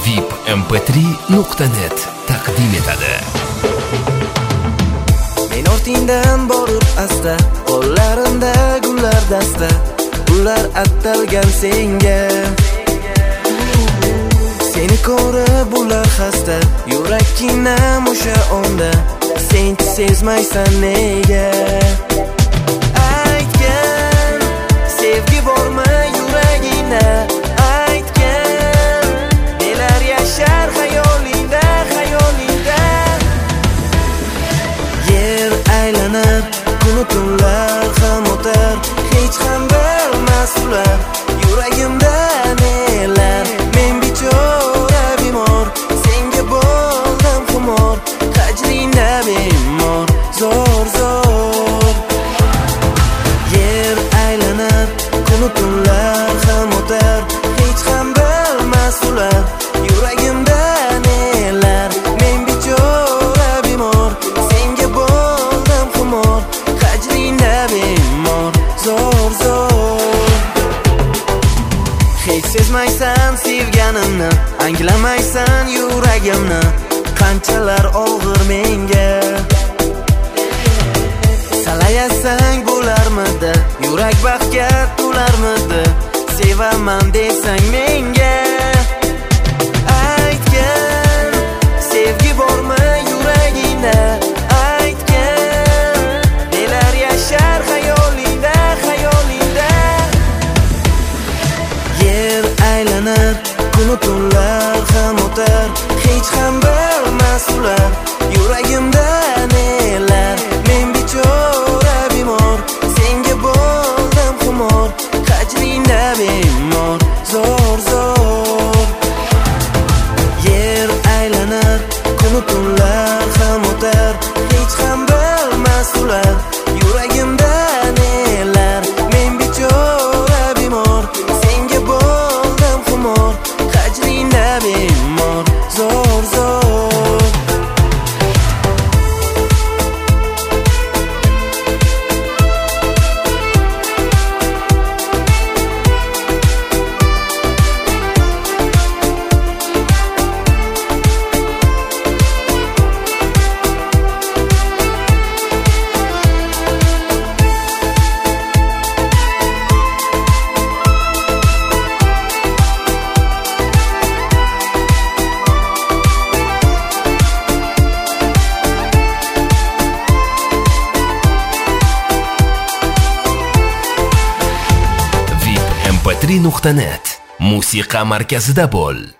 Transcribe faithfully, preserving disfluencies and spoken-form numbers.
V I P M P три nuqta net taqdim etadi. Men ortingdan borib asta, qo'llarimda gullar dasta, ular atalgan senga. Seni ko'rib ular xasta, yurakingam o'sha onda, sen sezmaysan nega? Aytgan sevgi bormi yuragingda? Aytgan nelar yashar xayolingda, xayolingda. Yer aylanar, kunu tunlar ham o'tar, hech ham bilmas ular yuragimda nelar. Men bechora bemor, senga bo'ldim xumor, hajringda bemor, zo'r zo'r. Yer aylanar, kunu tunlar ham o'tar, hech ham bilmas ular yuragimda nelar. Men bechora bemor, senga bo'ldim xumor, hajringda bemor, zo'r zo'r. Hech sezmaysan sevganimni, anglamaysan yuragimni, qanchalar og'ir menga. Salayasang bo'larmidi, yurak baxtga to'larmidi, sevaman desang menga. Aytgan sevgi bormi yuragingda? Aytgan nelar yashar xayolingda, xayolingda. Yer aylanar, kunu tunlar ham o'tar, hech ham bilmas ular yuragimda nelar. Men bechora bemor, senga bo'ldim xumor, hajringda bemor, zo'r zo'r. Yer aylanar, kunu tunlar ham o'tar, hech ham bilmas ular yuragimda nelar. Men bechora bemor, senga bo'ldim xumor, hajringda bemor, zo'r zo'r. V I P M P три nuqta net musiqa markazida bo'l.